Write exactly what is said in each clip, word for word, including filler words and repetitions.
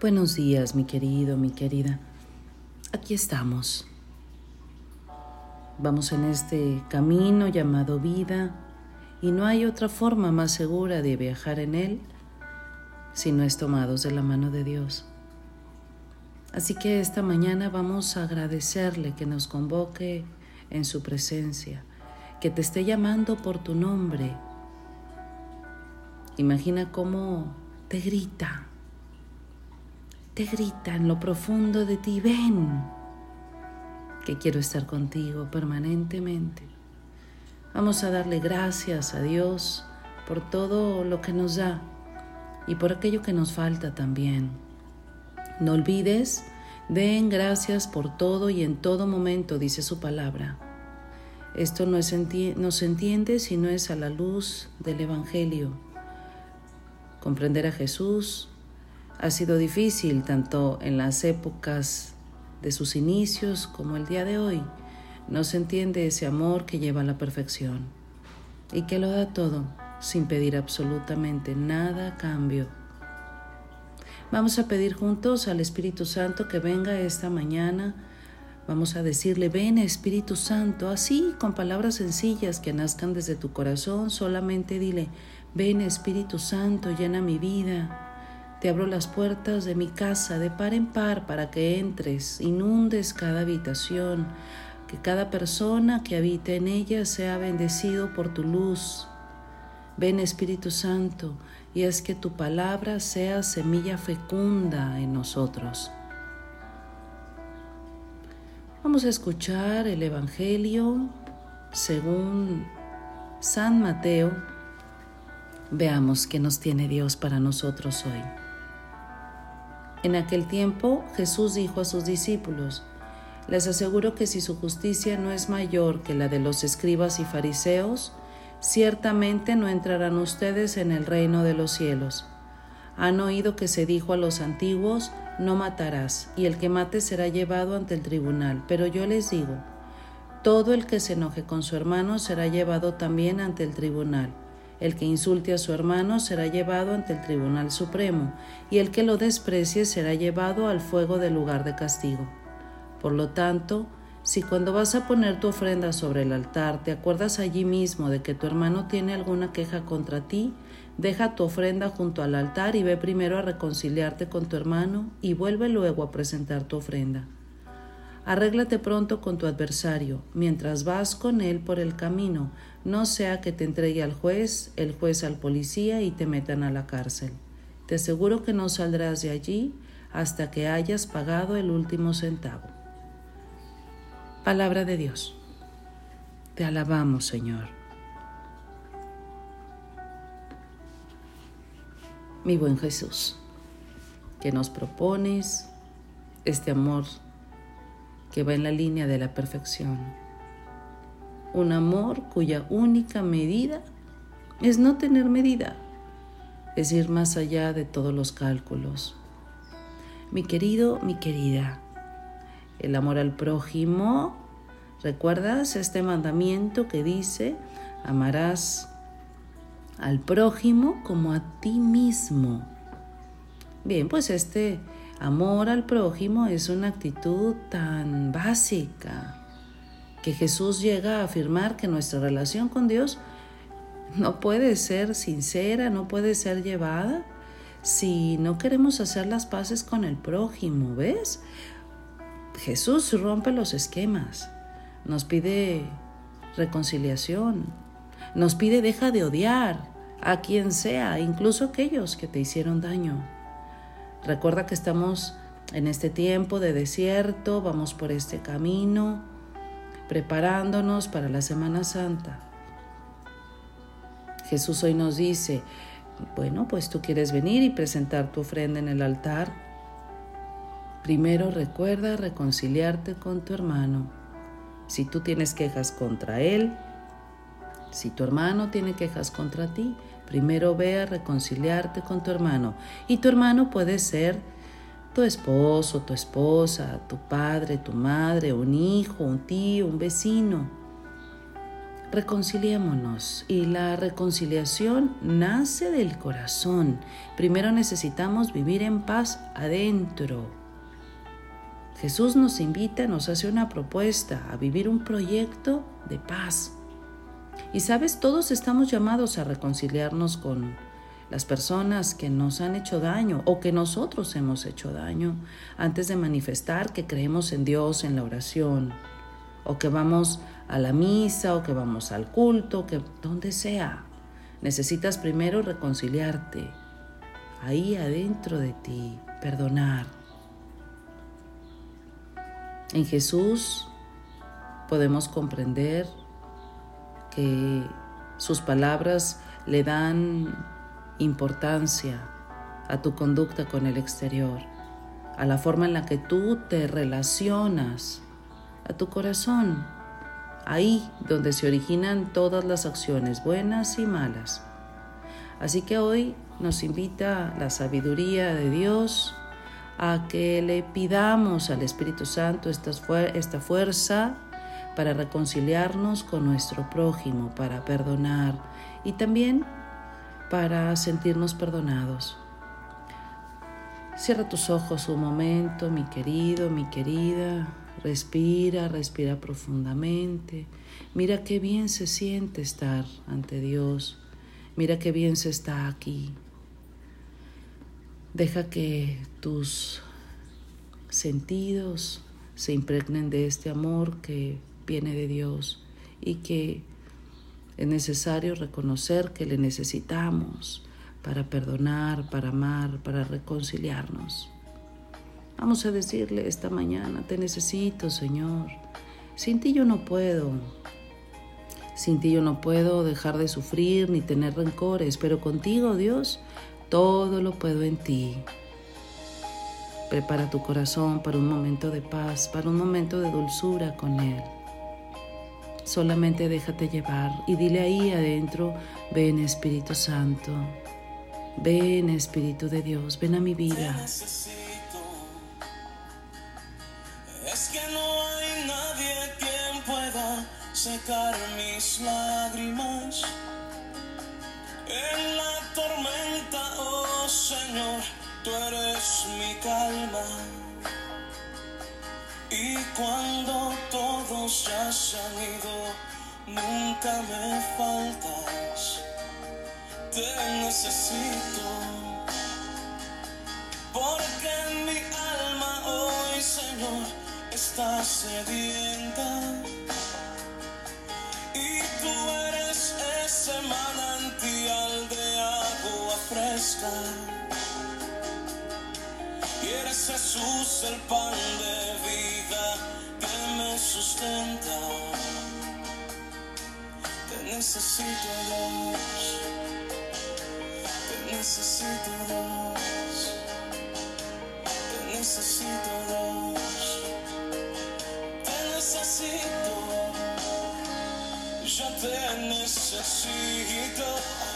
Buenos días, mi querido, mi querida. Aquí estamos. Vamos en este camino llamado vida y no hay otra forma más segura de viajar en él si no es tomados de la mano de Dios. Así que esta mañana vamos a agradecerle que nos convoque en su presencia, que te esté llamando por tu nombre. Imagina cómo te grita. Te grita en lo profundo de ti, ven, que quiero estar contigo permanentemente. Vamos a darle gracias a Dios por todo lo que nos da y por aquello que nos falta también. No olvides, den gracias por todo y en todo momento, dice su palabra. Esto no, es enti- no se entiende si no es a la luz del Evangelio. Comprender a Jesús ha sido difícil tanto en las épocas de sus inicios como el día de hoy. No se entiende ese amor que lleva a la perfección y que lo da todo sin pedir absolutamente nada a cambio. Vamos a pedir juntos al Espíritu Santo que venga esta mañana. Vamos a decirle, ven Espíritu Santo, así con palabras sencillas que nazcan desde tu corazón. Solamente dile, ven Espíritu Santo, llena mi vida. Te abro las puertas de mi casa de par en par para que entres, inundes cada habitación, que cada persona que habite en ella sea bendecido por tu luz. Ven Espíritu Santo y haz que tu palabra sea semilla fecunda en nosotros. Vamos a escuchar el Evangelio según San Mateo. Veamos qué nos tiene Dios para nosotros hoy. En aquel tiempo Jesús dijo a sus discípulos, les aseguro que si su justicia no es mayor que la de los escribas y fariseos, ciertamente no entrarán ustedes en el reino de los cielos. Han oído que se dijo a los antiguos, no matarás, y el que mate será llevado ante el tribunal. Pero yo les digo, todo el que se enoje con su hermano será llevado también ante el tribunal. El que insulte a su hermano será llevado ante el Tribunal Supremo, y el que lo desprecie será llevado al fuego del lugar de castigo. Por lo tanto, si cuando vas a poner tu ofrenda sobre el altar te acuerdas allí mismo de que tu hermano tiene alguna queja contra ti, deja tu ofrenda junto al altar y ve primero a reconciliarte con tu hermano y vuelve luego a presentar tu ofrenda. Arréglate pronto con tu adversario, mientras vas con él por el camino, no sea que te entregue al juez, el juez al policía y te metan a la cárcel. Te aseguro que no saldrás de allí hasta que hayas pagado el último centavo. Palabra de Dios. Te alabamos, Señor. Mi buen Jesús, que nos propones este amor que va en la línea de la perfección. Un amor cuya única medida es no tener medida, es ir más allá de todos los cálculos. Mi querido, mi querida, el amor al prójimo, ¿recuerdas este mandamiento que dice, amarás al prójimo como a ti mismo? Bien, pues este amor al prójimo es una actitud tan básica que Jesús llega a afirmar que nuestra relación con Dios no puede ser sincera, no puede ser llevada si no queremos hacer las paces con el prójimo, ¿ves? Jesús rompe los esquemas, nos pide reconciliación, nos pide deja de odiar a quien sea, incluso aquellos que te hicieron daño. Recuerda que estamos en este tiempo de desierto, vamos por este camino, preparándonos para la Semana Santa. Jesús hoy nos dice, bueno, pues tú quieres venir y presentar tu ofrenda en el altar. Primero recuerda reconciliarte con tu hermano. Si tú tienes quejas contra él, si tu hermano tiene quejas contra ti, primero ve a reconciliarte con tu hermano. Y tu hermano puede ser tu esposo, tu esposa, tu padre, tu madre, un hijo, un tío, un vecino. reconciliémonos. Y la reconciliación nace del corazón. Primero necesitamos vivir en paz adentro. Jesús nos invita, nos hace una propuesta a vivir un proyecto de paz. Y sabes, todos estamos llamados a reconciliarnos con las personas que nos han hecho daño o que nosotros hemos hecho daño antes de manifestar que creemos en Dios en la oración, o que vamos a la misa, o que vamos al culto, que donde sea. Necesitas primero reconciliarte, ahí adentro de ti, perdonar. En Jesús podemos comprender que sus palabras le dan importancia a tu conducta con el exterior, a la forma en la que tú te relacionas, a tu corazón, ahí donde se originan todas las acciones buenas y malas. Así que hoy nos invita la sabiduría de Dios a que le pidamos al Espíritu Santo esta, esta fuerza para reconciliarnos con nuestro prójimo, para perdonar y también para sentirnos perdonados. Cierra tus ojos un momento, mi querido, mi querida. Respira, respira profundamente. Mira qué bien se siente estar ante Dios. Mira qué bien se está aquí. Deja que tus sentidos se impregnen de este amor que viene de Dios y que es necesario reconocer que le necesitamos para perdonar, para amar, para reconciliarnos. Vamos a decirle esta mañana: te necesito, Señor. Sin ti yo no puedo. Sin ti yo no puedo dejar de sufrir ni tener rencores, pero contigo, Dios, todo lo puedo en ti. Prepara tu corazón para un momento de paz, para un momento de dulzura con Él. Solamente déjate llevar y dile ahí adentro: ven, Espíritu Santo, ven, Espíritu de Dios, ven a mi vida. Es que no hay nadie quien pueda secar mis lágrimas en la tormenta, oh Señor, tú eres mi calma. Y cuando todos ya se han ido, nunca me faltas. Te necesito, porque mi alma hoy, Señor, está sedienta. Y tú eres ese manantial de agua fresca. Y eres Jesús, el pan de vida que me sustenta. Te necesito, Dios. Te necesito, Dios. Te necesito, Dios. Te necesito. Ya te necesito.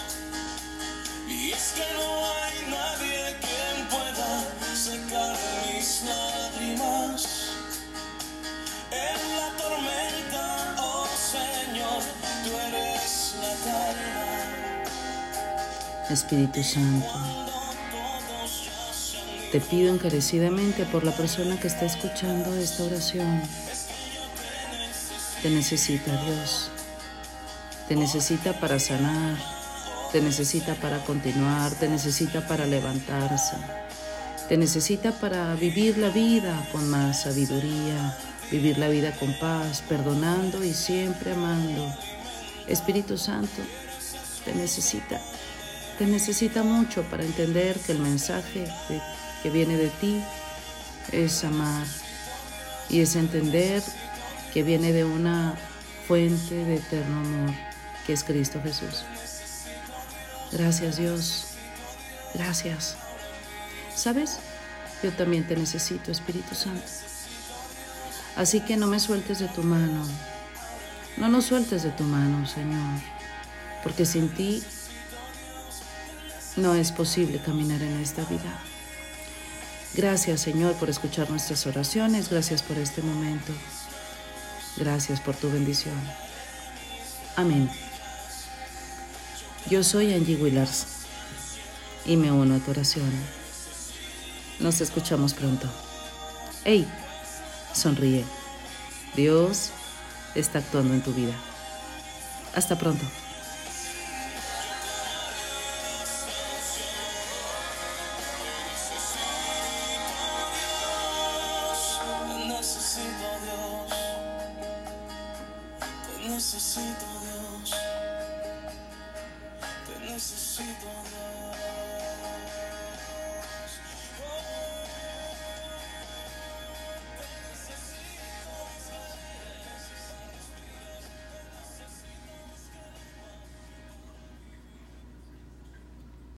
Y es que no hay nadie quien pueda secar mis lágrimas en la tormenta, oh Señor, tú eres la calma. Espíritu Santo, te pido encarecidamente por la persona que está escuchando esta oración. Te necesita, Dios. Te necesita para sanar, te necesita para continuar, te necesita para levantarse. Te necesita para vivir la vida con más sabiduría, vivir la vida con paz, perdonando y siempre amando. Espíritu Santo, te necesita. Te necesita mucho para entender que el mensaje de, que viene de ti es amar y es entender que viene de una fuente de eterno amor, que es Cristo Jesús. Gracias, Dios. Gracias. ¿Sabes? Yo también te necesito, Espíritu Santo. Así que no me sueltes de tu mano. No nos sueltes de tu mano, Señor, porque sin ti no es posible caminar en esta vida. Gracias, Señor, por escuchar nuestras oraciones. Gracias por este momento. Gracias por tu bendición. Amén. Yo soy Angie Willars y me uno a tu oración. Nos escuchamos pronto. ¡Hey! Sonríe. Dios está actuando en tu vida. Hasta pronto.